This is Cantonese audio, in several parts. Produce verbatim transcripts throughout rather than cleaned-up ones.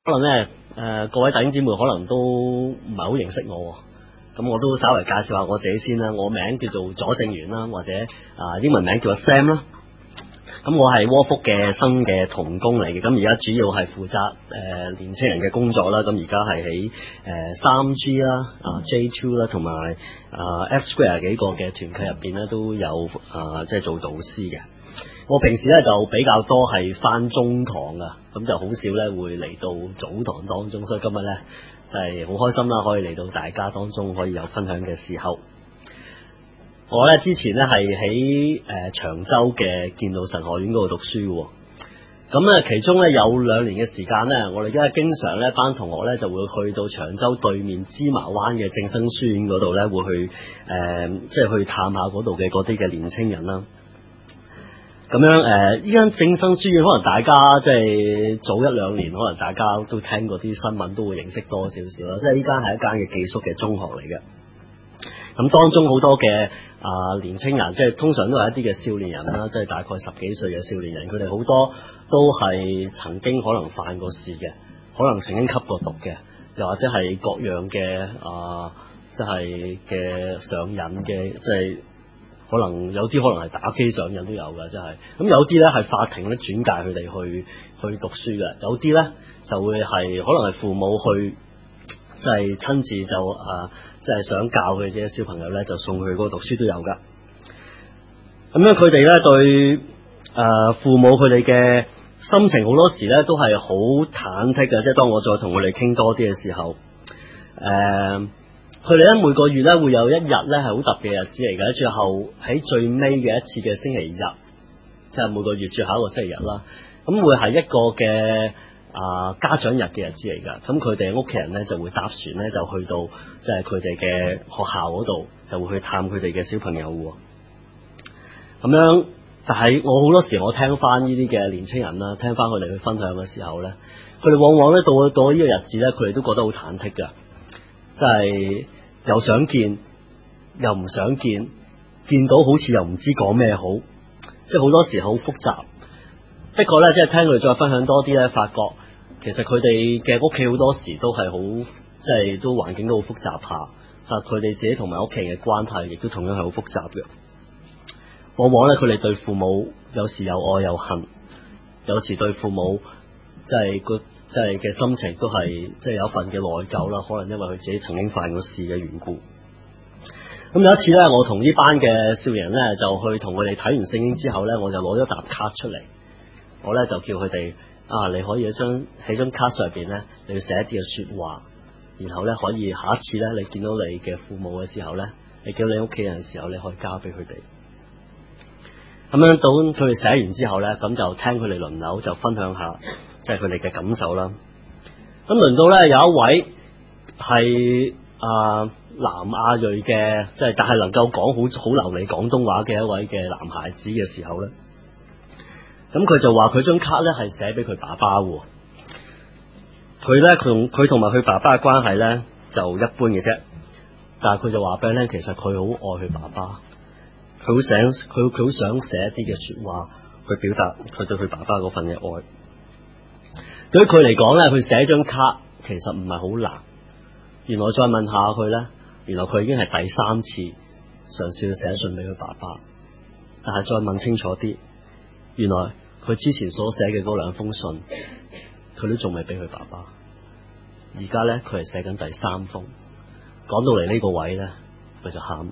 可能咧，誒、呃、各位弟兄姊妹可能都唔係好認識我，咁我都稍微介紹下我自己先啦。我名叫做左正元啦，或者啊、呃、英文名叫做 Sam 啦。咁我係窩福嘅新嘅同工嚟嘅，咁而家主要係負責誒、呃、年青人嘅工作啦。咁而家係喺誒三 G 啦、啊 J two 啦，同埋啊 F Square 幾個嘅團契入邊咧都有啊，即係做導師嘅。我平時咧就比較多係返中堂噶，咁就好少咧會嚟到早堂當中，所以今日咧就係好開心啦，可以嚟到大家當中可以有分享嘅時候。我咧之前咧係喺誒長洲嘅建道神學院嗰度讀書嘅，咁咧其中咧有兩年嘅時間咧，我哋而家經常咧班同學咧就會去到長洲對面芝麻灣嘅正生書院嗰度咧，會去誒、呃、即係去探下嗰度嘅嗰啲嘅年青人啦。咁樣誒，呢間正生書院可能大家即係早一兩年，可能大家都聽過啲新聞，都會認識多少少啦。即係呢間係一間嘅寄宿嘅中學嚟嘅。咁當中好多嘅啊、呃、年青人，即係通常都係一啲嘅少年人啦，即係大概十幾歲嘅少年人，佢哋好多都係曾經可能犯過事嘅，可能曾經吸過毒嘅，又或者係各樣嘅啊、呃，即係嘅上癮嘅，即係。可能有啲可能係打機上癮都有㗎，真係。咁有啲咧係法庭咧轉介佢哋去去讀書嘅，有啲咧就會係可能係父母去即係親自就啊，即係想教佢自己小朋友咧，就送佢去嗰度讀書都有㗎。咁樣佢哋咧對誒、呃、父母佢哋嘅心情好多時咧都係好忐忑嘅，即係當我再同佢哋傾多啲嘅時候，誒、呃。佢哋咧每個月咧會有一日咧係好特別嘅日子嚟嘅，最後喺最尾嘅一次嘅星期日，即係每個月最後一個星期日啦。咁會係一個嘅啊、呃、家長日嘅日子嚟㗎。咁佢哋屋企人咧就會搭船咧就去到即係佢哋嘅學校嗰度，就會去探佢哋嘅小朋友喎。咁樣，但係我好多時我聽翻呢啲嘅年青人啦，聽翻佢哋去分享嘅時候咧，佢哋往往咧到到呢個日子咧，佢哋都覺得好忐忑㗎。即係又想見又唔想見，見到好似又唔知講咩好，即係好多時好複雜。不過咧，即係聽佢哋再分享多啲咧，發覺其實佢哋嘅屋企好多時都係好，即係都環境都好複雜下。啊，佢哋自己同埋屋企人嘅關係亦都同樣係好複雜嘅。往往咧，佢哋對父母有時有愛有恨，有時對父母即係個。即係嘅心情都係即係有一份嘅內疚啦，可能因為佢自己曾經犯過事嘅緣故。咁有一次咧，我同呢班嘅少年咧就去同佢哋睇完聖經之後咧，我就攞咗沓卡出嚟，我咧就叫佢哋啊，你可以喺張喺張卡上邊咧，你要寫一啲嘅說話，然後咧可以下一次咧你見到你嘅父母嘅時候咧，你叫你屋企人嘅時候，你可以交俾佢哋。咁樣到佢哋寫完之後咧，咁就聽佢哋輪流就分享下。即係佢哋嘅感受啦。咁輪到咧有一位係啊、呃、南亞裔嘅，即係但係能夠講好好流利廣東話嘅一位嘅男孩子嘅時候咧，咁佢就話佢張卡咧係寫俾佢爸爸喎。佢咧佢同佢同埋佢爸爸嘅關係咧就一般嘅啫，但係佢就話俾你聽，其實佢好愛佢爸爸，佢好想佢佢好想寫一啲嘅說話去表達佢對佢爸爸嗰份嘅愛。對於佢嚟講咧，佢寫張卡其實唔係好難。原來再問下佢咧，原來佢已經係第三次嘗試去寫信俾佢爸爸。但係再問清楚啲，原來佢之前所寫嘅嗰兩封信，佢都仲未俾佢爸爸。而家咧，佢係寫緊第三封。講到嚟呢個位咧，佢就喊。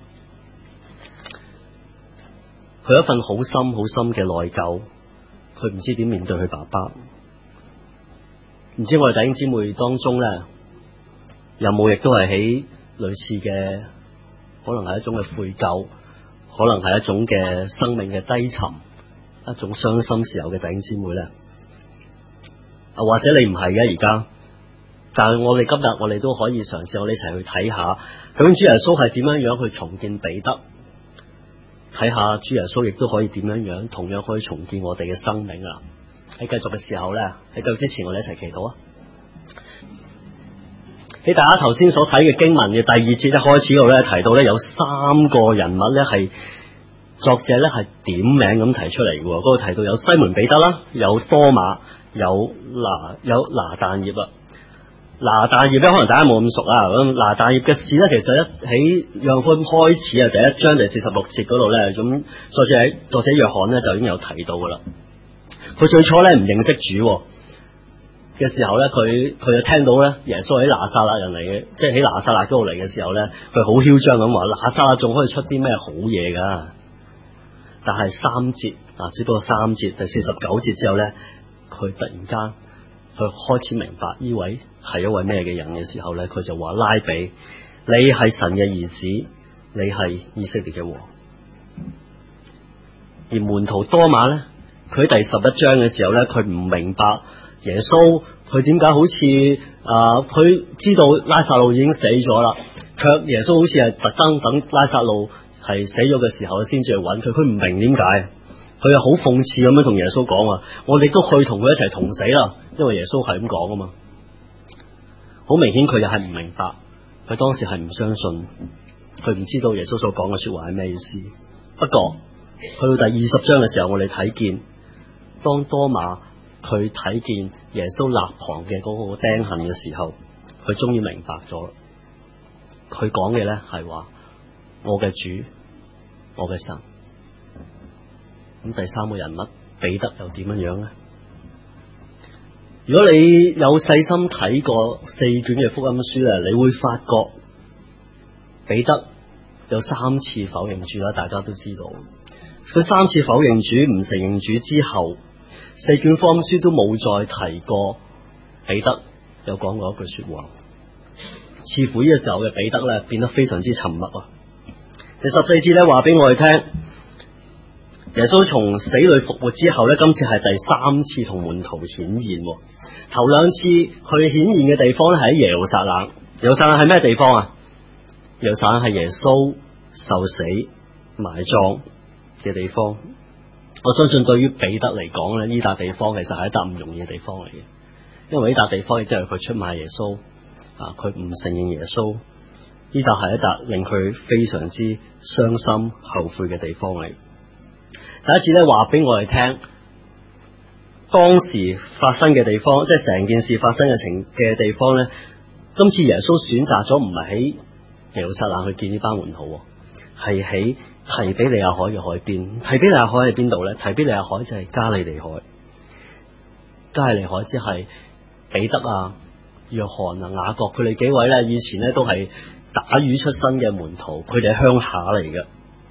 佢有一份好深好深嘅內疚，佢唔知點面對佢爸爸。唔知我哋弟兄姊妹當中咧，有冇亦都係喺類似嘅，可能係一種嘅悔疚，可能係一種嘅生命嘅低沉，一種傷心時候嘅弟兄姊妹咧？啊，或者你唔係嘅而家，但係我哋今日我哋都可以嘗試我哋一齊去睇下，究竟主耶穌係點樣樣去重建彼得？睇下主耶穌亦都可以點樣樣，同樣可以重建我哋嘅生命啊！喺繼續嘅時候咧，喺繼續之前，我哋一齊祈禱啊！喺大家頭先所睇嘅經文嘅第二節一開始度咧，提到咧有三個人物咧係作者咧係點名咁提出嚟嘅。嗰度提到有西門彼得啦，有多馬，有拿有拿但業啊。 拿但業咧，可能大家冇咁熟啊。咁拿但業嘅事咧，其實一喺約翰福音開始啊，第一章第四十六節嗰度咧，咁作者喺作者約翰咧就已經有提到噶啦。佢最初咧唔認識主嘅時候咧，佢佢就聽到咧耶穌喺拿撒勒人嚟嘅，即係喺拿撒勒嗰度嚟嘅時候咧，佢好囂張咁話拿撒勒仲可以出啲咩好嘢噶？但係三節啊，只不過三節第四十九節之後咧，佢突然間。佢開始明白呢位係一位咩嘅人嘅時候咧，佢就話拉比，你係神嘅兒子，你係以色列嘅王。而門徒多馬咧，佢喺第十一章嘅時候咧，佢唔明白耶穌佢點解好似啊，佢、呃、知道拉撒路已經死咗啦，卻耶穌好似係特登等拉撒路係死咗嘅時候先至去揾佢，佢唔明點解。佢又好諷刺咁樣同耶穌講話，我哋都去同佢一齊同死啦，因為耶穌係咁講啊嘛。好明顯佢又係唔明白，佢當時係唔相信，佢唔知道耶穌所講嘅說話係咩意思。不過去到第二十章嘅時候，我哋睇見當多馬佢睇見耶穌肋旁嘅嗰個釘痕嘅時候，佢終於明白咗。佢講嘅咧係話我嘅主，我嘅神。咁第三個人物彼得又點樣樣咧？如果你有細心睇過四卷嘅福音書咧，你會發覺彼得有三次否認主啦，大家都知道。佢三次否認主，唔承認主之後，四卷福音書都冇再提過彼得有講過一句說話。似乎呢個時候嘅彼得咧變得非常之沉默啊！第十四節咧話俾我哋聽。耶穌從死裏復活之後咧，今次係第三次同門徒顯現。頭兩次佢顯現嘅地方咧係喺耶路撒冷。耶路撒冷係咩地方啊？耶路撒冷係耶穌受死埋葬嘅地方。我相信對於彼得嚟講咧，呢笪地方其實係一笪唔容易嘅地方嚟嘅，因為呢笪地方亦即係佢出賣耶穌啊，佢唔承認耶穌。呢笪係一笪令佢非常之傷心後悔嘅地方嚟。第一次咧話俾我哋聽，當時發生嘅地方，即係成件事發生嘅情嘅地方咧。今次耶穌選擇咗唔係喺耶路撒冷去見呢班門徒，係喺提比利亞海嘅海邊。提比利亞海喺邊度咧？提比利亞海就係加利利海。加利利海即係彼得啊、約翰啊、雅各佢哋幾位咧，以前咧都係打魚出身嘅門徒，佢哋係鄉下嚟嘅。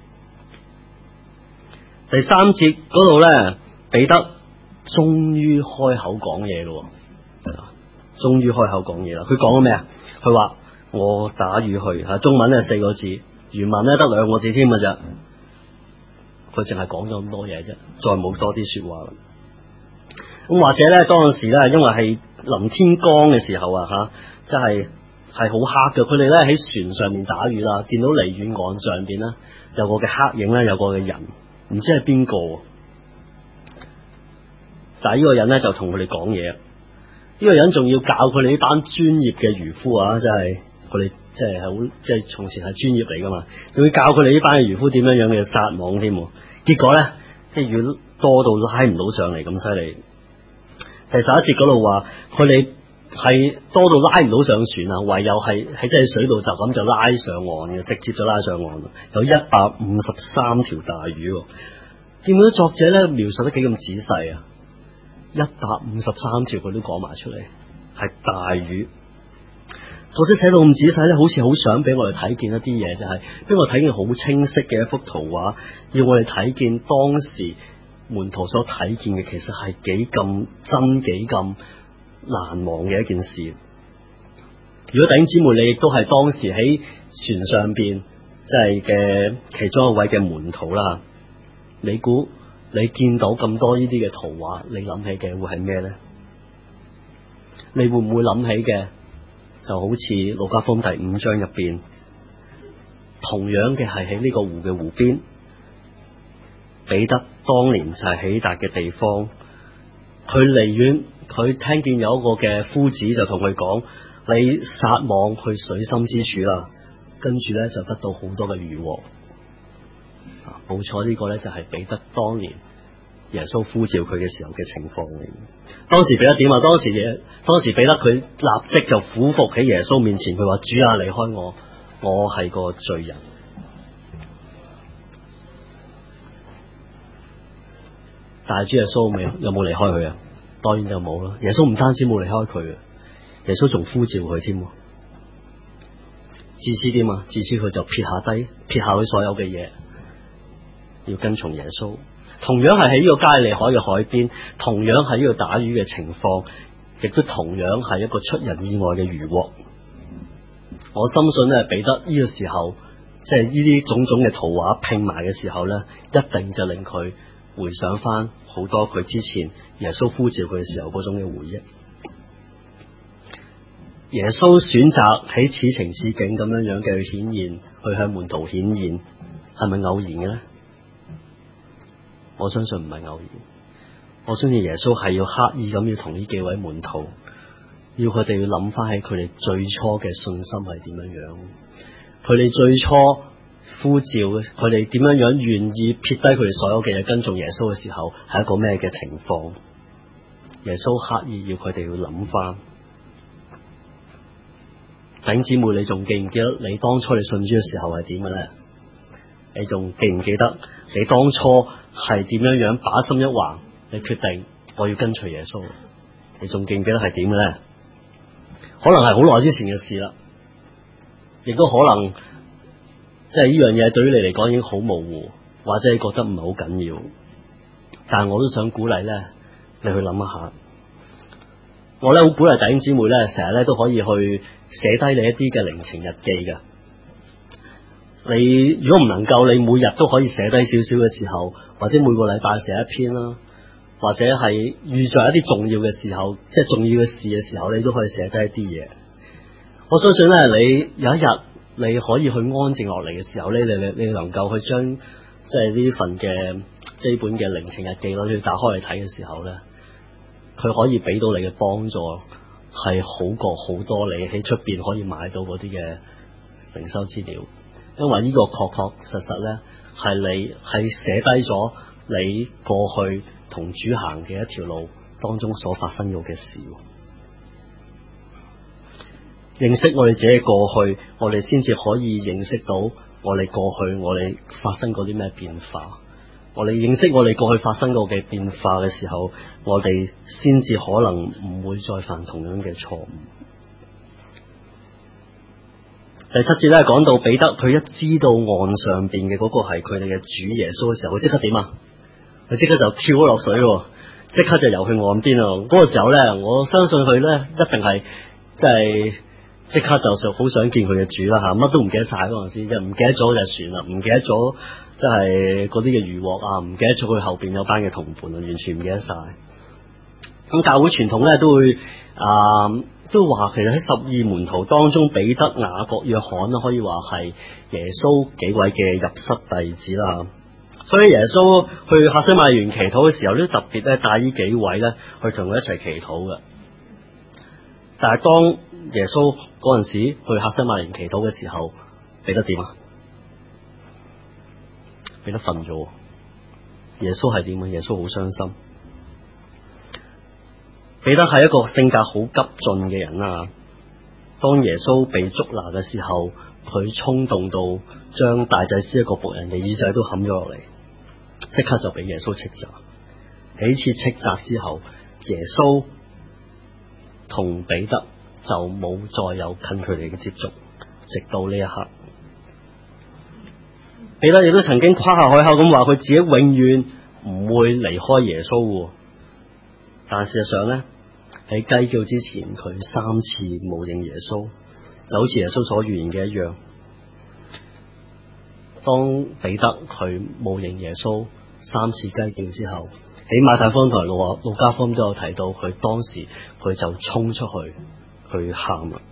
第三節嗰度咧，彼得終於開口講嘢咯，終於開口講嘢啦。佢講咗咩啊？佢話我打魚去，吓，中文咧四個字，原文咧得兩個字添嘅啫。佢淨係講咗咁多嘢啫，再冇多啲說話啦。咁或者咧，當陣時咧，因為係臨天光嘅時候啊，吓，即係係好黑嘅。佢哋咧喺船上面打魚啦，見到離遠岸上邊咧有個嘅黑影咧，有個嘅人。唔知係邊個，但係呢個人咧就同佢哋講嘢。呢、這個人仲要教佢哋呢班專業嘅漁夫啊，即係佢哋即係好即係從前係專業嚟噶嘛，仲要教佢哋呢班嘅漁夫點樣樣嘅撒網添。結果咧，啲魚多到拉唔到上嚟咁犀利。第十一節嗰度話，佢哋係多到拉唔到上船啊，唯有係喺即係水度就咁就拉上岸嘅，直接就拉上岸。有一百五十三條大魚，見到作者咧描述得幾咁仔細啊！一百五十三條佢都講埋出嚟，係大魚。作者寫到咁仔細咧，好似好想俾我哋睇見一啲嘢，就係俾我睇見好清晰嘅一幅圖畫，要我哋睇見當時門徒所睇見嘅，其實係幾咁真，幾咁難忘嘅一件事。如果弟兄姊妹你亦都係當時喺船上邊，即係嘅其中一位嘅門徒啦，你估你見到咁多呢啲嘅圖畫，你諗起嘅會係咩咧？你會唔會諗起嘅就好似路加福音第五章入邊，同樣嘅係喺呢個湖嘅湖邊，彼得當年就係起達嘅地方，佢離遠。佢聽見有一個嘅夫子就同佢講：你撒網去水深之處啦，跟住咧就得到好多嘅魚獲。冇錯，呢個咧就係彼得當年耶穌呼召佢嘅時候嘅情況嚟。當時彼得點啊？當時嘢，當時彼得佢立即就俯伏喺耶穌面前，佢話：主啊，離開我，我係個罪人。但係主耶穌未有冇離開佢啊？當然就冇啦。耶穌唔單止冇離開佢啊，耶穌仲呼召佢添。自此點啊？自此佢就撇下低，撇下佢所有嘅嘢，要跟從耶穌。同樣係喺呢個加利利海嘅海邊，同樣係呢個打魚嘅情況，亦都同樣係一個出人意外嘅漁獲。我深信咧，彼得呢個時候，即係呢啲種種嘅圖畫拼埋嘅時候咧，一定就令佢回想翻好多佢之前耶穌呼召佢嘅時候嗰種嘅回憶。耶穌選擇喺此情此景咁樣樣嘅去顯現，去向門徒顯現，係咪偶然嘅咧？我相信唔係偶然。我相信耶穌係要刻意咁要同呢幾位門徒，要佢哋要諗翻起佢哋最初嘅信心係點樣樣，佢哋最初呼召佢哋點樣樣願意撇低佢哋所有嘅嘢跟從耶穌嘅時候係一個咩嘅情況。耶穌刻意要佢哋要諗翻。弟兄姊妹，你仲記唔記得你當初你信主嘅時候係點嘅咧？你仲記唔記得你當初係點樣樣把心一橫，你決定我要跟隨耶穌？你仲記唔記得係點嘅咧？可能係好耐之前嘅事啦，亦都可能即係呢樣嘢對於你嚟講已經好模糊，或者你覺得唔係好緊要。但係我都想鼓勵咧，你去諗一下。我咧好鼓勵弟兄姊妹咧，成日咧都可以去寫低你一啲嘅靈情日記嘅。你如果唔能夠，你每日都可以寫低少少嘅時候，或者每個禮拜寫一篇啦，或者係遇着一啲重要嘅時候，即係重要嘅事嘅時候，你都可以寫低一啲嘢。我相信咧，你有一日你可以去安靜落嚟嘅時候咧，你你你能夠去將即係呢份嘅基本嘅靈情日記攞去打開嚟睇嘅時候咧，佢可以俾到你嘅幫助係好過好多你喺出邊可以買到嗰啲嘅靈修資料。因為呢個確確實實咧，係你係寫低咗你過去同主行嘅一條路當中所發生過嘅事。認識我哋自己嘅過去，我哋先至可以認識到我哋過去我哋發生過啲咩變化。我哋認識我哋過去發生過嘅變化嘅時候，我哋先至可能唔會再犯同樣嘅錯誤。第七節咧講到彼得，佢一知道岸上邊嘅嗰個係佢哋嘅主耶穌嘅時候，佢即刻點啊？佢即刻就跳咗落水咯，即刻就游去岸邊咯。嗰個時候咧，我相信佢咧一定係即係即刻就想好想見佢嘅主啦吓，乜都唔記得晒嗰陣時，即係唔記得咗就船啦，唔記得咗即係嗰啲嘅漁獲啊，唔記得咗佢後邊有班嘅同伴啊，完全唔記得晒。咁教會傳統咧都會啊。呃都話其實喺十二門徒當中，彼得、雅各、約翰啦，可以話係耶穌幾位嘅入室弟子啦。所以耶穌去客西馬尼園祈禱嘅時候，都特別咧帶呢幾位咧去同佢一齊祈禱嘅。但係當耶穌嗰陣時去客西馬尼園祈禱嘅時候，彼得點啊？彼得瞓咗。耶穌係點啊？耶穌好傷心。彼得係一個性格好急進嘅人啊！當耶穌被捉拿嘅時候，佢衝動到將大祭司一個僕人嘅耳仔都冚咗落嚟，即刻就俾耶穌斥責。幾次斥責之後，耶穌同彼得就冇再有近距離嘅接觸，直到呢一刻。彼得亦都曾經誇下海口咁話，佢自己永遠唔會離開耶穌，但事實上咧，喺雞叫之前，佢三次冒認耶穌，就好似耶穌所預言嘅一樣。當彼得佢冒認耶穌三次雞叫之後，喺馬太福音同路路加福音都有提到，佢當時佢就衝出去去喊啦。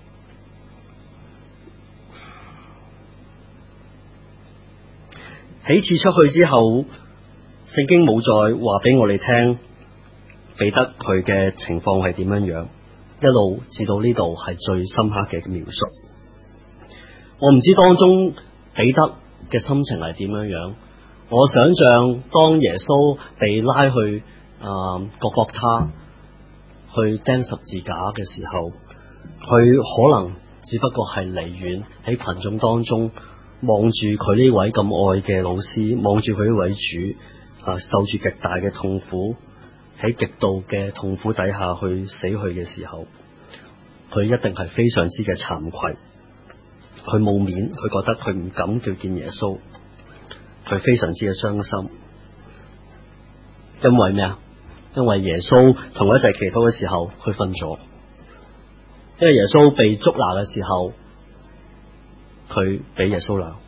幾次出去之後，聖經冇再話俾我哋聽彼得佢嘅情況係點樣樣，一路至到呢度係最深刻嘅描述。我唔知當中彼得嘅心情係點樣樣， 我想象當耶穌被拉去啊各各他去釘十字架嘅時候，佢可能只不過係離遠喺群眾當中望住佢呢位咁愛嘅老師，望住佢呢位主啊受住極大嘅痛苦，喺極度嘅痛苦底下去死去嘅時候，佢一定係非常之嘅慚愧，佢冇面，佢覺得佢唔敢叫見耶穌，佢非常之嘅傷心。因為咩啊？因為耶穌同佢一齊祈禱嘅時候，佢瞓咗。因為耶穌被捉拿嘅時候，佢俾耶穌鬧。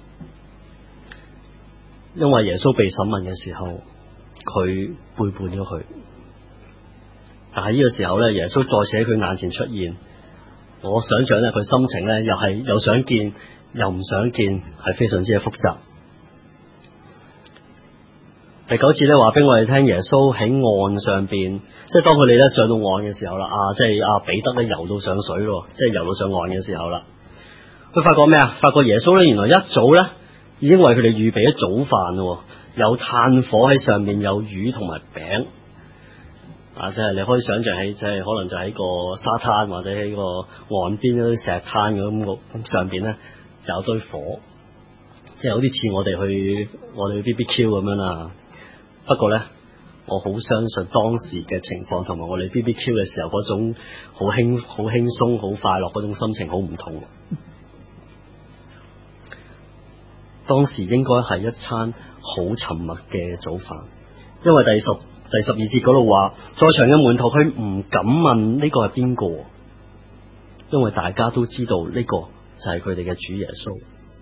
因為耶穌被審問嘅時候，佢背叛咗佢。但係呢個時候咧，耶穌再次喺佢眼前出現，我想象咧佢心情咧又係又想見又唔想見，係非常之嘅複雜。第九節咧話俾我哋聽，耶穌喺岸上邊，即係當佢哋咧上到岸嘅時候啦，啊，即係阿彼得咧游到上水咯，即係游到上岸嘅時候啦，佢發覺咩啊？發覺耶穌咧原來一早咧已經為佢哋預備咗早飯咯，有炭火喺上面，有魚同埋餅。啊！即係你可以想象起，即係可能就喺個沙灘或者喺個岸邊嗰啲石灘咁，咁上邊咧就有堆火，即係有啲似我哋去我哋去 B B Q 咁樣啦。不過咧，我好相信當時嘅情況同埋我哋 B B Q 嘅時候嗰種好輕好輕鬆好快樂嗰種心情好唔同。當時應該係一餐好沉默嘅早飯。因為第十第十二節嗰度話，在場嘅門徒佢唔敢問呢個係邊個，因為大家都知道呢個就係佢哋嘅主耶穌。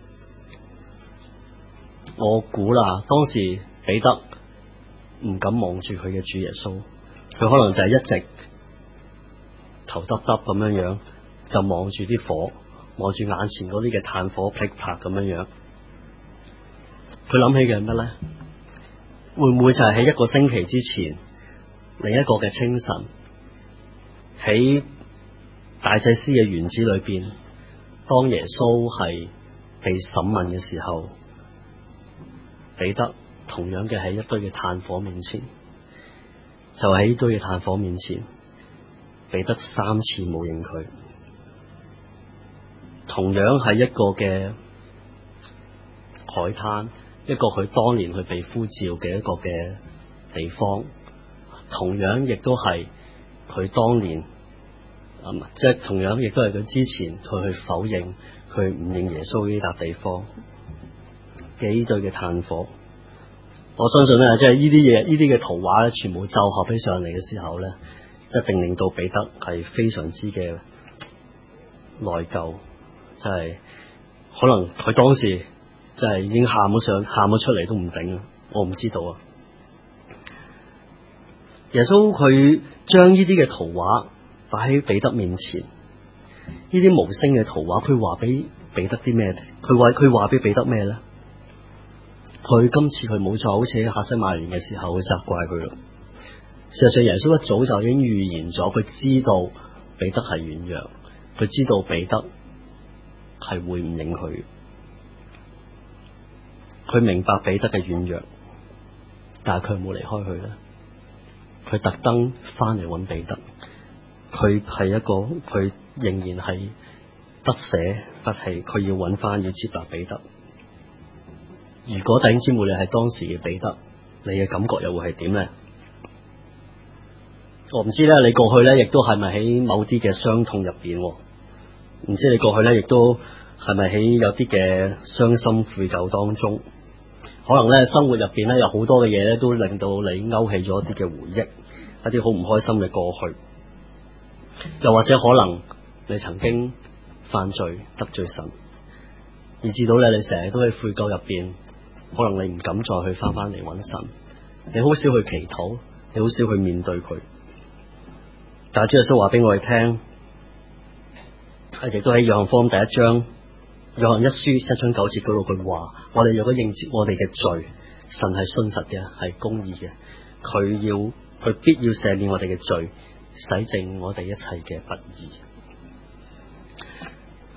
我估啦，當時彼得唔敢望住佢嘅主耶穌，佢可能就係一直頭耷耷咁樣樣，就望住啲火，望住眼前嗰啲嘅炭火噼啪咁樣樣。佢諗起嘅係乜咧？會唔會就係喺一個星期之前，另一個嘅清晨，喺大祭司嘅園子裏邊，當耶穌係被審問嘅時候，彼得同樣嘅喺一堆嘅炭火面前，就喺呢堆嘅炭火面前，彼得三次冇認佢，同樣係一個嘅海灘。一個佢當年去被呼召嘅一個嘅地方，同樣亦都係佢當年，啊，即係同樣亦都係佢之前佢去否認佢唔認耶穌呢笪地方嘅呢堆嘅炭火。我相信咧，即係呢啲嘢，呢啲嘅圖畫咧，全部糅合起上嚟嘅時候咧，一定令到彼得係非常之嘅內疚，即係可能佢當時。就係已經喊咗上，喊咗出嚟都唔頂啊！我唔知道啊。耶穌佢將呢啲嘅圖畫擺喺彼得面前，呢啲無聲嘅圖畫，佢話俾彼得啲咩？佢話佢話俾彼得咩咧？佢今次佢冇錯，好似喺客西馬尼園嘅時候去責怪佢咯。事實上，耶穌一早就已經預言咗，佢知道彼得係軟弱，佢知道彼得係會唔認佢。佢明白彼得嘅軟弱，但係佢冇離開佢咧。佢特登翻嚟揾彼得，佢係一個佢仍然係不捨不棄，佢要揾翻，要接納彼得。如果弟兄姊妹你係當時嘅彼得，你嘅感覺又會係點咧？我唔知咧，你過去咧亦都係咪喺某啲嘅傷痛入邊？唔知你過去咧亦都係咪喺有啲嘅傷心悔疚當中？可能咧生活入邊咧有好多嘅嘢咧，都令到你勾起咗一啲嘅回憶，一啲好唔開心嘅過去。又或者可能你曾經犯罪得罪神，以至到咧你成日都喺悔疚入邊，可能你唔敢再去翻翻嚟揾神，你好少去祈禱，你好少去面對佢。但係主耶穌話俾我哋聽，亦都喺約翰福音第一章。約翰一書一章九節嗰度佢話：我哋若果認接我哋嘅罪，神係信實嘅，係公義嘅，佢要佢必要赦免我哋嘅罪，洗淨我哋一切嘅不義。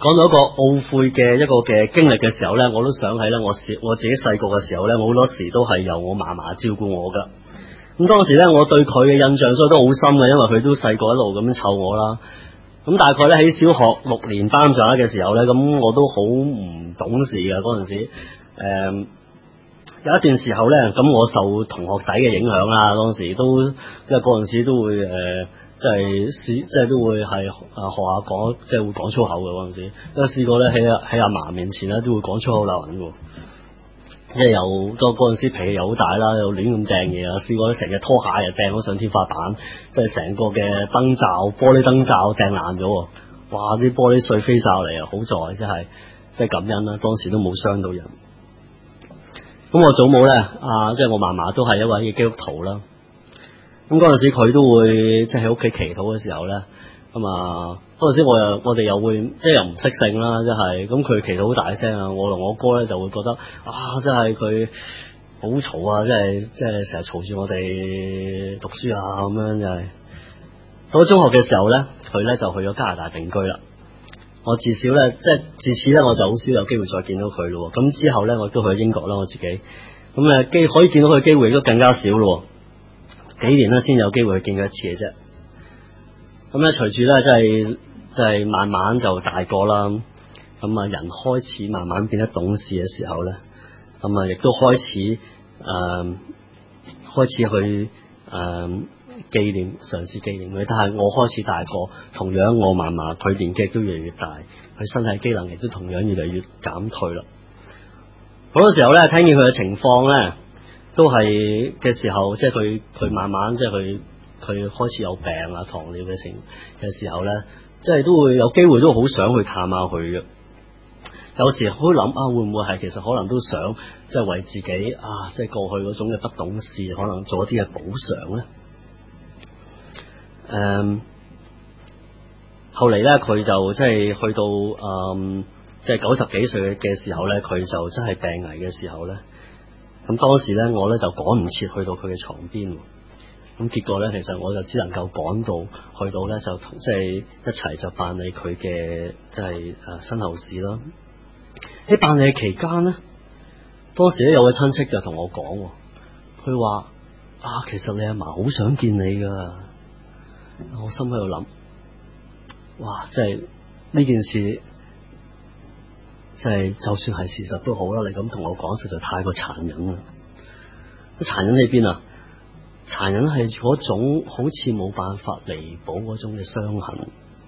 講到一個懊悔嘅一個嘅經歷嘅時候咧，我都想起咧，我小我自己細個嘅時候咧，我好多時都係由我嫲嫲照顧我噶。咁當時咧，我對佢嘅印象所以都好深嘅，因為佢都細個一路咁樣湊我啦。咁大概咧喺小學六年班上嘅時候咧，咁我都好唔懂事嘅嗰陣時。誒、嗯，有一段時候咧，咁我受同學仔嘅影響啦，當時都即係嗰陣時都會誒。呃即係試，即係都會係啊學下講，即係會講粗口嘅嗰陣時。有試過咧喺阿喺阿嫲面前咧都會講粗口鬧人嘅，即係又嗰嗰陣時脾氣又好大啦，又亂咁掟嘢啊！試過成日拖鞋又掟咗上天花板，即係成個嘅燈罩、玻璃燈罩掟爛咗，哇！啲玻璃碎飛晒落嚟啊！好在即係即係感恩啦，當時都冇傷到人。咁我祖母咧啊，即係我嫲嫲都係一位嘅基督徒啦。咁嗰陣時佢都會即係喺屋企祈禱嘅時候咧，咁啊嗰陣時我又我哋又會即係又唔識性啦，即係咁佢祈禱好大聲啊，我同我哥咧就會覺得啊，即係佢好嘈啊，即係即係成日嘈住我哋讀書啊咁樣，就係到咗中學嘅時候咧，佢咧就去咗加拿大定居啦。我至少咧即係自此咧我就好少有機會再見到佢咯。咁之後咧我都去咗英國啦，我自己咁誒機可以見到佢嘅機會亦都更加少咯。幾年咧先有機會去見佢一次嘅啫。咁咧隨住咧即係即係慢慢就大個啦，咁啊人開始慢慢變得懂事嘅時候咧，咁啊亦都開始誒、呃、開始去誒、呃、紀念嘗試紀念佢。但係我開始大個，同樣我嫲嫲佢年紀都越嚟越大，佢身體機能亦都同樣越嚟越減退啦。好多時候咧聽見佢嘅情況咧，都係嘅時候，即係佢佢慢慢即係佢佢開始有病啊，糖尿嘅情嘅時候咧，即係都會有機會都好想去探下佢嘅。有時好諗啊，會唔會係其實可能都想即係為自己啊，即係過去嗰種嘅不懂事，可能做一啲嘅補償咧。誒、嗯，後嚟咧佢就即係去到誒，即係九十幾歲嘅時候咧，佢就真係病危嘅時候咧。咁當時咧，我咧就趕唔切去到佢嘅床邊，咁結果咧，其實我就只能夠趕到去到咧，就即係一齊就辦理佢嘅即係誒身後事啦。喺辦理嘅期間咧，當時咧有位親戚就同我講，佢話啊，其實你阿嫲好想見你噶。我心喺度諗，哇，即係呢件事。即係就算係事實都好啦，你咁同我講實在太過殘忍啦！殘忍喺邊啊？殘忍係嗰種好似冇辦法彌補嗰種嘅傷痕。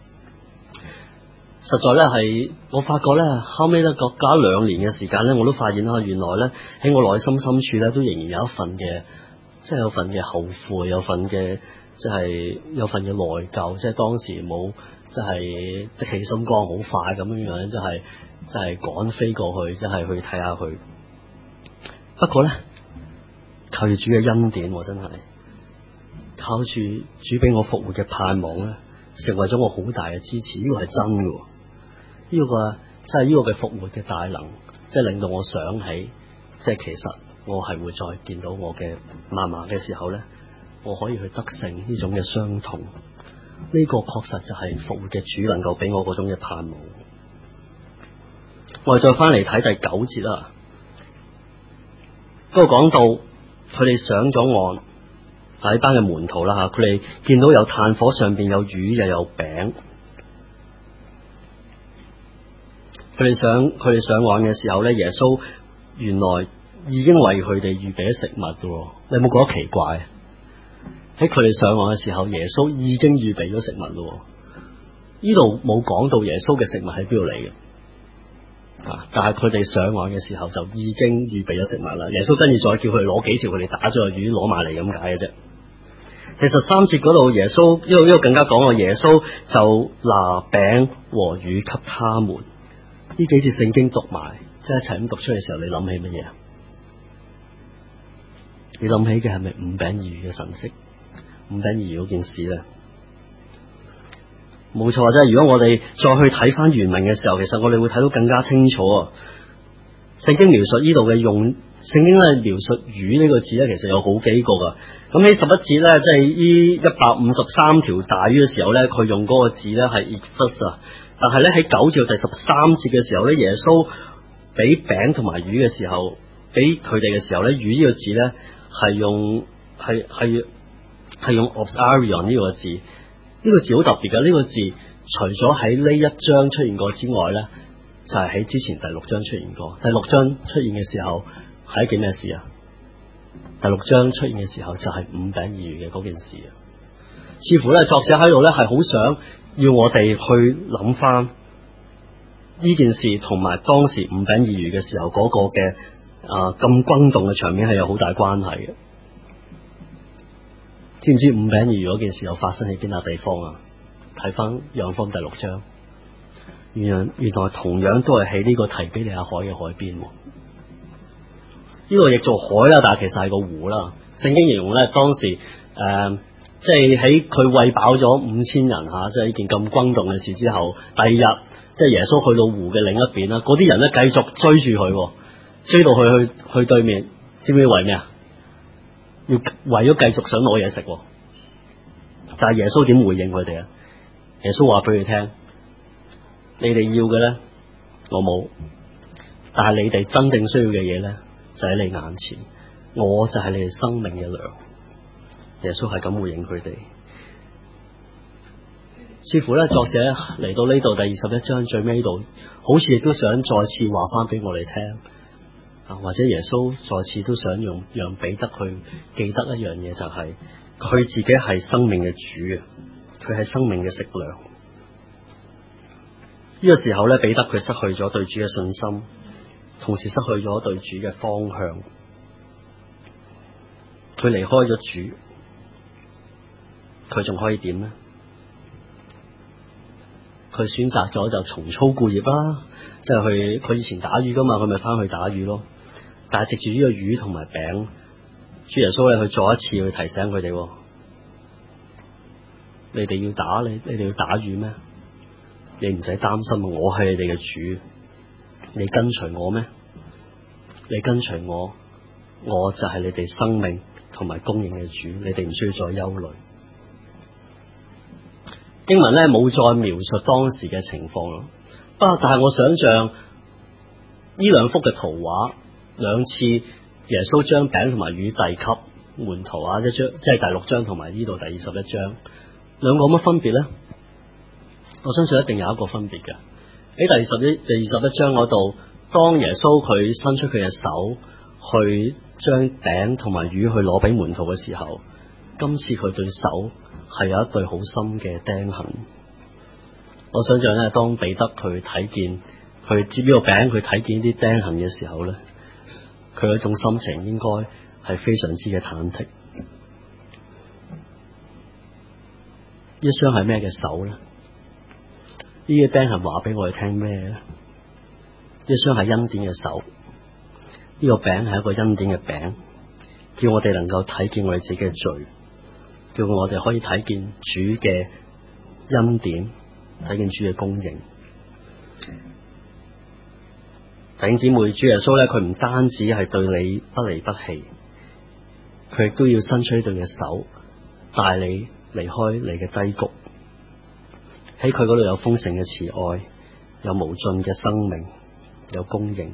實在咧係，我發覺咧後尾咧隔隔兩年嘅時間咧，我都發現啦，原來咧喺我內心深處咧都仍然有一份嘅，即係有份嘅後悔，有份嘅即係有份嘅內疚，即係當時冇即係得起心肝好快咁樣樣，即係。就係趕飛過去，即係去睇下佢。不過咧，靠住主嘅恩典，我真係靠住主俾我復活嘅盼望咧，成為咗我好大嘅支持。呢個係真嘅，呢個即係呢個嘅復活嘅大能，即係令到我想起，即係其實我係會再見到我嘅嫲嫲嘅時候咧，我可以去得勝呢種嘅傷痛。呢個確實就係復活嘅主能夠俾我嗰種嘅盼望。我哋再翻嚟睇第九節啦，嗰個講到佢哋上咗岸，喺班嘅門徒啦吓，佢哋見到有炭火上邊有魚又有餅，佢哋上佢哋上岸嘅時候咧，耶穌原來已經為佢哋預備咗食物噶，你有冇覺得奇怪？喺佢哋上岸嘅時候，耶穌已經預備咗食物咯，呢度冇講到耶穌嘅食物喺邊度嚟嘅。啊！但係佢哋上岸嘅時候就已經預備咗食物啦。耶穌跟住再叫佢攞幾條佢哋打咗嘅魚攞埋嚟咁解嘅啫。其實三節嗰度耶穌呢度呢度更加講話，耶穌就拿餅和魚給他們。呢幾節聖經讀埋，即係一齊咁讀出嚟嘅時候，你諗起乜嘢啊？你諗起嘅係咪五餅二魚嘅神蹟？五餅二魚嗰件事咧？冇錯，即係如果我哋再去睇翻原文嘅時候，其實我哋會睇到更加清楚啊！聖經描述呢度嘅用，聖經咧描述魚呢個字咧，其實有好幾個噶。咁喺十一節咧，即係呢一百五十三條大魚嘅時候咧，佢用嗰個字咧係 ephus 啊， 但係咧喺九至到第十三節嘅時候咧，耶穌俾餅同埋魚嘅時候，俾佢哋嘅時候咧，魚呢個字咧係用係係係用 obsarion 呢個字，呢、這個字好特別嘅，呢、這個字除咗喺呢一章出現過之外咧，就係、是、喺之前第六章出現過。第六章出現嘅時候係一件咩事啊？第六章出現嘅時候就係五餅二魚嘅嗰件事啊。似乎咧作者喺度咧係好想要我哋去諗翻呢件事，同埋當時五餅二魚嘅時候嗰個嘅啊咁轟動嘅場面係有好大關係嘅。知唔知五餅二魚嗰件事又發生喺邊笪地方啊？睇翻約翰福音第六章，原來原來同樣都係喺呢個提比利亞海嘅海邊。呢個亦做海啦，但係其實係個湖啦。聖經形容咧當時誒。呃即係喺佢餵飽咗五千人吓，即係呢件咁轟動嘅事之後，第二日即係耶穌去到湖嘅另一邊啦，嗰啲人咧繼續追住佢，追到去去去對面，知唔知為咩啊？要為咗繼續想攞嘢食，但係耶穌點回應佢哋啊？耶穌話俾佢聽：你哋要嘅咧，我冇，但係你哋真正需要嘅嘢咧，就喺你眼前，我就係你哋生命嘅糧。耶穌係咁回應佢哋，似乎咧作者嚟到呢度第二十一章最尾度，好似亦都想再次話翻俾我哋聽啊，或者耶穌再次都想用讓彼得去記得一樣嘢，就係、是、佢自己係生命嘅主啊，佢係生命嘅食糧。呢、這個時候咧，彼得佢失去咗對主嘅信心，同時失去咗對主嘅方向，佢離開咗主。佢仲可以點呢？佢選擇咗就重操故業啦，即係去佢以前打魚噶嘛，佢咪翻去打魚咯。但係藉住呢個魚同埋餅，主耶穌咧去再一次去提醒佢哋：你哋要打你，你哋要打魚咩？你唔使擔心，我係你哋嘅主，你跟隨我咩？你跟隨我，我就係你哋生命同埋供應嘅主，你哋唔需要再憂慮。經文咧冇再描述當時嘅情況咯，啊！但係我想象呢兩幅嘅圖畫，兩次耶穌將餅同埋魚遞給門徒啊，一章即係第六章同埋呢度第二十一章，兩個有乜分別咧？我相信一定有一個分別嘅。喺第二十一第二十一章嗰度，當耶穌佢伸出佢嘅手去將餅同埋魚去攞俾門徒嘅時候，今次佢對手係有一對好深嘅釘痕。我想象咧，當彼得佢睇見佢接呢個餅，佢睇見啲釘痕嘅時候咧，佢嗰種心情應該係非常之嘅忐忑。一雙係咩嘅手咧？呢個釘痕話俾我哋聽咩咧？一雙係恩典嘅手，呢個餅係一個恩典嘅餅，叫我哋能夠睇見我哋自己嘅罪，叫我哋可以睇見主嘅恩典，睇見主嘅供應。弟兄姊妹，主耶穌咧，佢唔單止係對你不離不棄，佢亦都要伸出對嘅手，帶你離開你嘅低谷。喺佢嗰度有豐盛嘅慈愛，有無盡嘅生命，有供應。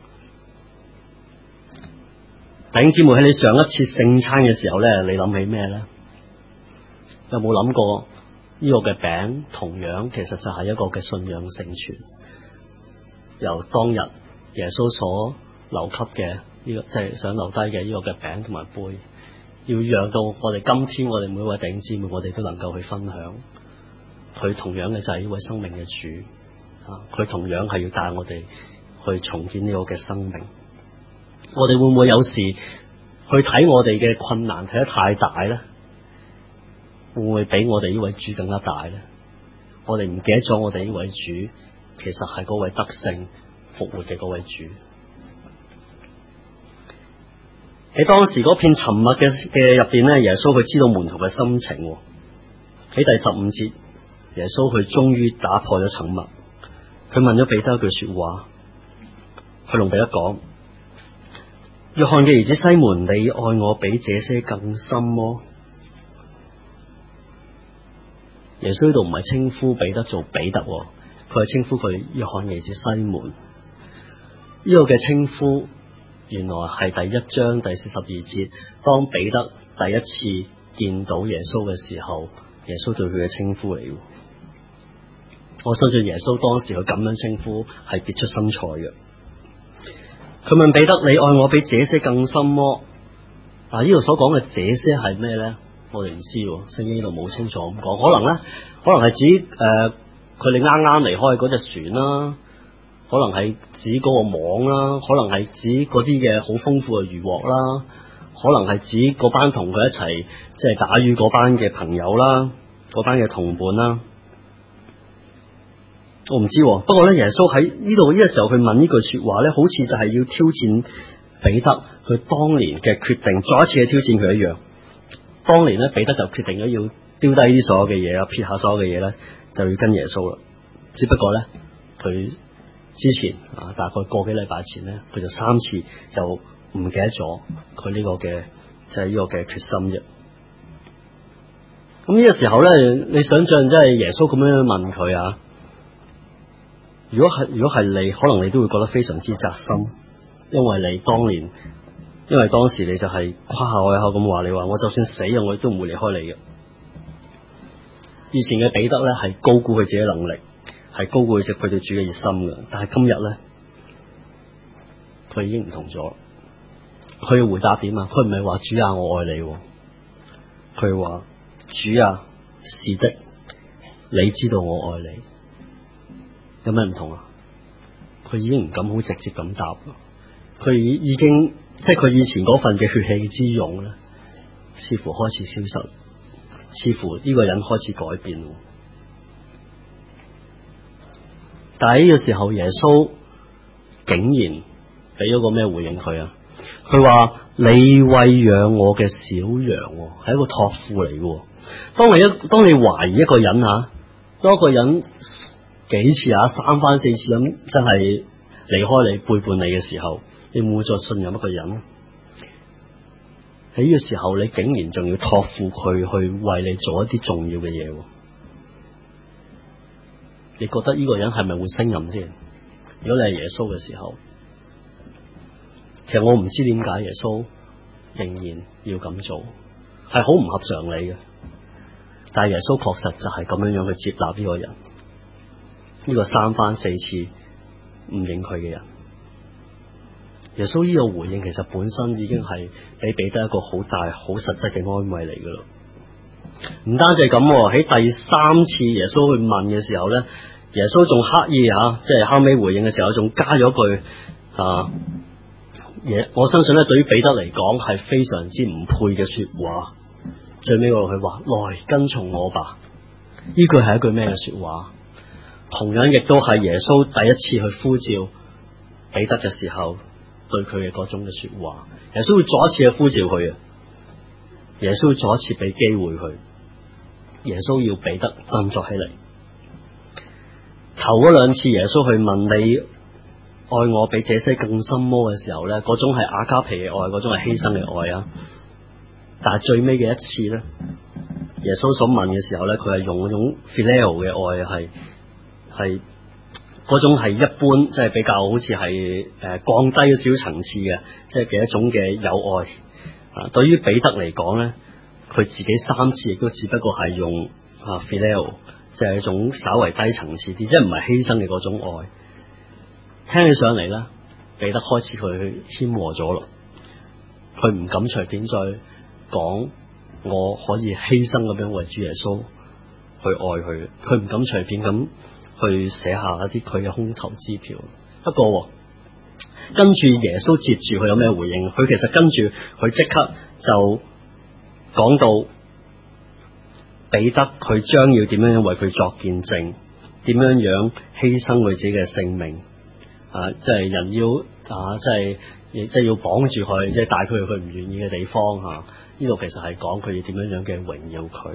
弟兄姊妹，喺你上一次聖餐嘅時候咧，你諗起咩咧？有冇諗過呢個嘅餅同樣其實就係一個嘅信仰聖傳，由當日耶穌所留給嘅呢個，即係想留低嘅呢個嘅餅同埋杯，要讓到我哋今天我哋每位弟兄姊妹，我哋都能夠去分享。佢同樣嘅就係呢位生命嘅主啊！佢同樣係要帶我哋去重建呢個嘅生命。我哋會唔會有時去睇我哋嘅困難睇得太大咧？會唔會比我哋呢位主更加大咧？我哋唔記得咗我哋呢位主其實係嗰位得勝復活嘅嗰位主。喺當時嗰片沉默嘅嘅入邊咧，耶穌佢知道門徒嘅心情。喺第十五節，耶穌佢終於打破咗沉默，佢問咗彼得一句說話，佢同彼得講：約翰嘅兒子西門，你愛我比這些更深麼？耶穌呢度唔係稱呼彼得做彼得，佢佢係稱呼佢約翰兒子西門。呢、這個嘅稱呼原來係第一章第四十二節，當彼得第一次見到耶穌嘅時候，耶穌對佢嘅稱呼嚟嘅。我相信耶穌當時佢咁樣稱呼係別出心裁嘅。佢問彼得：你愛我比這些更深麼？嗱，呢度所講嘅這些係咩咧？我哋唔知，聖經呢度冇清楚咁講。可能咧，可能係指誒佢哋啱啱離開嗰隻船啦，可能係指嗰個網啦，可能係指嗰啲嘅好豐富嘅漁獲啦，可能係指嗰班同佢一齊即係打魚嗰班嘅朋友啦，嗰班嘅同伴啦。我唔知，不過咧，耶穌喺呢度呢個時候去問呢句說話咧，好似就係要挑戰彼得佢當年嘅決定，再一次嘅挑戰佢一樣。當年咧，彼得就決定咗要丟低啲所有嘅嘢啦，撇下所有嘅嘢咧，就要跟耶穌啦。只不過咧，佢之前啊，大概個幾禮拜前咧，佢就三次就唔記得咗佢呢個嘅就係呢個嘅決心啫。咁呢個時候咧，你想象即係耶穌咁樣問佢啊？如果係如果係你，可能你都會覺得非常之扎心，因為你當年，因為當時你就係誇下海口咁話，你話我就算死啊，我亦都唔會離開你嘅。以前嘅彼得咧係高估佢自己能力，係高估佢對主嘅熱心嘅，但係今日咧，佢已經唔同咗。佢嘅回答點啊？佢唔係話主啊，我愛你，佢話主啊，是的，你知道我愛你。有咩唔同啊？佢已經唔敢好直接咁答，佢已經即係佢以前嗰份嘅血氣之勇咧，似乎開始消失，似乎呢個人開始改變。但係呢個時候，耶穌竟然俾咗個咩回應佢啊？佢話你餵養我嘅小羊，係一個託付嚟嘅。當你一當你懷疑一個人吓，當一個人幾次啊，三番四次咁，真係離開你、背叛你嘅時候，你會唔會再信任一個人？喺呢個時候，你竟然仲要託付佢去為你做一啲重要嘅嘢，你覺得呢個人係咪會勝任先？如果你係耶穌嘅時候，其實我唔知點解耶穌仍然要咁做，係好唔合常理嘅。但係耶穌確實就係咁樣樣去接納呢個人。呢個三番四次唔認佢嘅人，耶穌呢個回應其實本身已經係俾彼得一個好大、好實質嘅安慰嚟噶啦。唔單止係咁，喺第三次耶穌去問嘅時候咧，耶穌仲刻意吓，即係後尾回應嘅時候，仲加咗句啊嘢，我相信咧，對於彼得嚟講係非常之唔配嘅說話。最尾嗰句佢話：來跟從我吧。呢句係一句咩嘅說話？同樣亦都係耶穌第一次去呼召彼得嘅時候對佢嘅嗰種嘅說話。耶穌會再一次去呼召佢啊！耶穌會再一次俾機會佢。耶穌要彼得振作起嚟。頭嗰兩次耶穌去問你愛我比這些更深麼嘅時候咧，嗰種係阿加皮嘅愛，嗰種係犧牲嘅愛啊！但係最尾嘅一次咧，耶穌所問嘅時候咧，佢係用嗰種 phileo 嘅愛，係係嗰種係一般，即係比較好似係誒降低咗少層次嘅，即係嘅一種嘅友愛啊。對於彼得嚟講咧，佢自己三次亦都只不過係用啊 phileo，即係一種稍為低層次啲，即係唔係犧牲嘅嗰種愛。聽起上嚟咧，彼得開始佢去謙和咗咯，佢唔敢隨便再講我可以犧牲咁樣為主耶穌去愛佢，佢唔敢隨便咁去寫下一啲佢嘅空頭支票。不過跟住耶穌接住佢有咩回應？佢其實跟住佢即刻就講到彼得佢將要點樣樣為佢作見證，點樣樣犧牲佢自己嘅性命啊！即係人要啊，即係亦即係要綁住佢，即係帶佢去佢唔願意嘅地方吓。呢度其實係講佢要點樣樣嘅榮耀佢，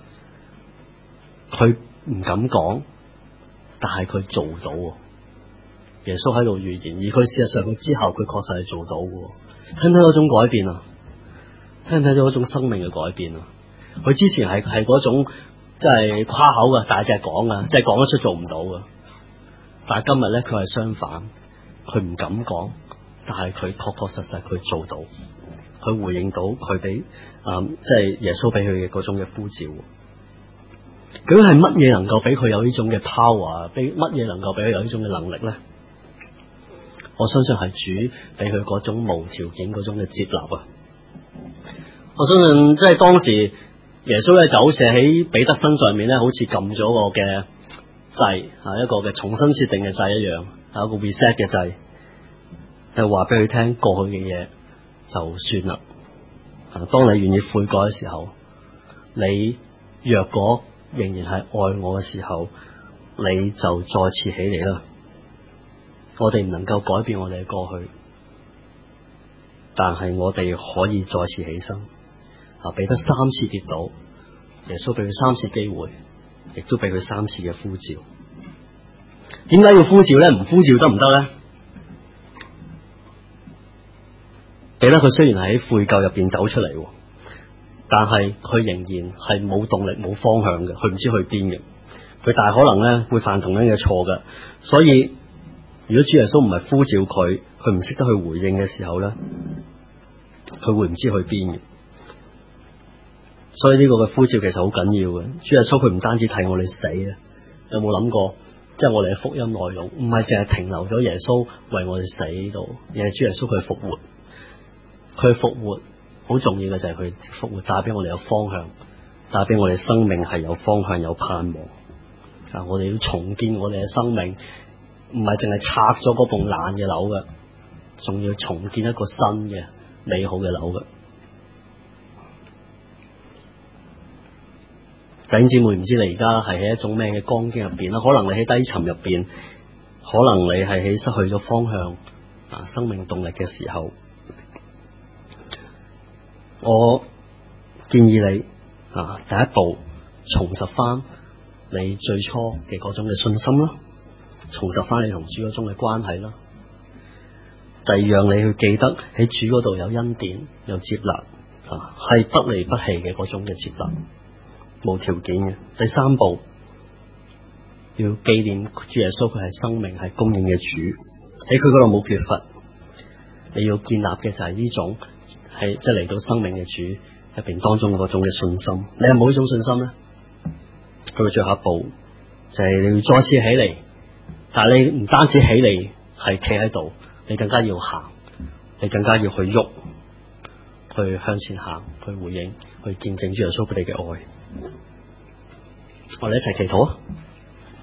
佢唔敢講，但係佢做到。耶穌喺度預言，而佢事實上佢之後佢確實係做到嘅。睇唔睇到嗰種改變啊？睇唔睇到嗰種生命嘅改變啊？佢之前係係嗰種即係誇口嘅大隻講啊，即係講得出做唔到嘅。 但係今日咧佢係相反，佢唔敢講，但係佢確確實實佢做到，佢回應到佢俾啊即係耶穌俾佢嘅嗰種嘅呼召。究竟係乜嘢能夠俾佢有呢種嘅 power？ 俾乜嘢能夠俾佢有呢種嘅能力咧？我相信係主俾佢嗰種無條件嗰種嘅接納啊！我相信即係當時耶穌咧就好似喺彼得身上面咧，好似撳咗個嘅掣啊，一個嘅重新設定嘅掣一樣，有一個 reset 嘅掣，係話俾佢聽過去嘅嘢就算啦。啊，當你願意悔改嘅時候，你若果仍然係愛我嘅時候，你就再次起嚟啦。我哋唔能夠改變我哋嘅過去，但係我哋可以再次起身。啊，彼得三次跌倒，耶穌俾佢三次機會，亦都俾佢三次嘅呼召。點解要呼召咧？唔呼召得唔得咧？彼得佢雖然係喺悔疚入邊走出嚟，但係佢仍然係冇動力、冇方向嘅，佢唔知去邊嘅。佢大可能咧會犯同樣嘅錯嘅。所以如果主耶穌唔係呼召佢，佢唔識得去回應嘅時候咧，佢會唔知去邊嘅。所以呢個嘅呼召其實好緊要嘅。主耶穌佢唔單止替我哋死啊，有冇諗過？即係我哋嘅福音內容唔係淨係停留咗耶穌為我哋死度，而係主耶穌佢復活。佢復活好重要嘅就係佢復活帶俾我哋有方向，帶俾我哋生命係有方向有盼望啊！我哋要重建我哋嘅生命，唔係淨係拆咗嗰棟爛嘅樓嘅，仲要重建一個新嘅美好嘅樓嘅。弟兄姊妹，唔知你而家係喺一種咩嘅光景入邊啦？可能你喺低沉入邊，可能你係喺失去咗方向啊，生命動力嘅時候，我建議你啊，第一步重拾翻你最初嘅嗰種嘅信心啦，重拾翻你同主嗰種嘅關係啦。第二樣，你去記得喺主嗰度有恩典，有接納啊，係不離不棄嘅嗰種嘅接納。無條件嘅。第三步，要紀念主耶穌，佢係生命係供應嘅主，喺佢嗰度冇缺乏。你要建立嘅就係呢種係即係嚟到生命嘅主入邊當中嗰種嘅信心。你有冇呢種信心咧？去到最後一步就係、是、你要再次起嚟，但係你唔單止起嚟係企喺度，你更加要行，你更加要去喐，去向前行，去回應，去見證主耶穌俾你嘅愛。我哋一齊祈禱啊！